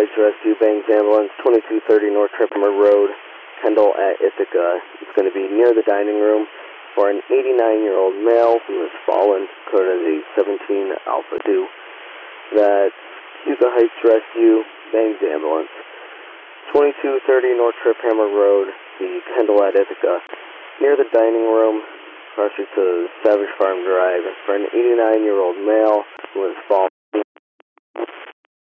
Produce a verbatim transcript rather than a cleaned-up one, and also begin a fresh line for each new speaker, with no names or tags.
Heights Rescue, Bangs Ambulance, twenty-two thirty North Tripmer Road, Kendall at Ithaca. It's going to be near the dining room for an eighty-nine-year-old male who has fallen, code as a seventeen Alpha two. That's Ithaca Heights Rescue, Bangs Ambulance, twenty-two thirty North Triphammer Road, the Kendall at Ithaca, near the dining room, across to Savage Farm Drive, for an eighty-nine-year-old male who has fallen.